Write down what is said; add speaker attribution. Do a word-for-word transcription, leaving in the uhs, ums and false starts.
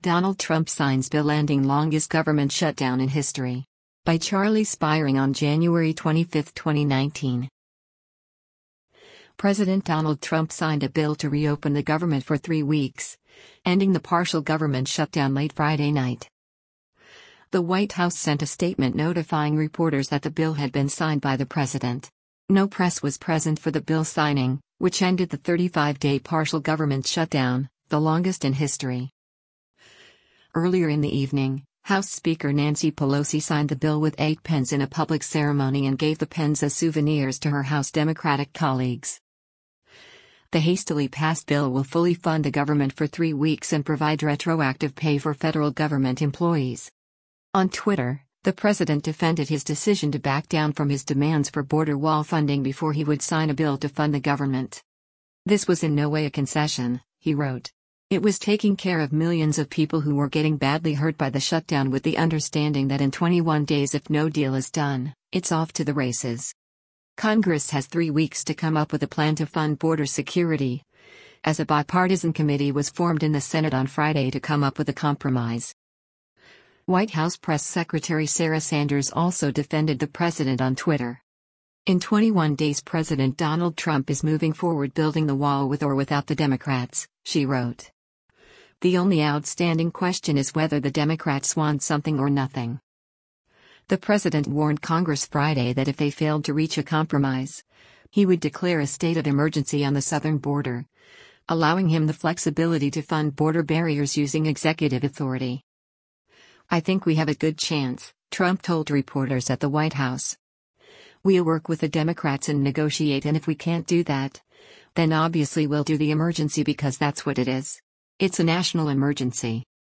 Speaker 1: Donald Trump signs bill ending longest government shutdown in history. By Charlie Spiring on January twenty-fifth, twenty nineteen. President Donald Trump signed a bill to reopen the government for three weeks, ending the partial government shutdown late Friday night. The White House sent a statement notifying reporters that the bill had been signed by the president. No press was present for the bill signing, which ended the thirty-five day partial government shutdown, the longest in history. Earlier in the evening, House Speaker Nancy Pelosi signed the bill with eight pens in a public ceremony and gave the pens as souvenirs to her House Democratic colleagues. The hastily passed bill will fully fund the government for three weeks and provide retroactive pay for federal government employees. On Twitter, the president defended his decision to back down from his demands for border wall funding before he would sign a bill to fund the government. "This was in no way a concession," he wrote. "It was taking care of millions of people who were getting badly hurt by the shutdown with the understanding that in twenty-one days, if no deal is done, it's off to the races." Congress has three weeks to come up with a plan to fund border security, as a bipartisan committee was formed in the Senate on Friday to come up with a compromise. White House Press Secretary Sarah Sanders also defended the president on Twitter. "In twenty-one days, President Donald Trump is moving forward building the wall with or without the Democrats," she wrote. "The only outstanding question is whether the Democrats want something or nothing." The president warned Congress Friday that if they failed to reach a compromise, he would declare a state of emergency on the southern border, allowing him the flexibility to fund border barriers using executive authority. "I think we have a good chance," Trump told reporters at the White House. "We'll work with the Democrats and negotiate, and if we can't do that, then obviously we'll do the emergency because that's what it is. It's a national emergency."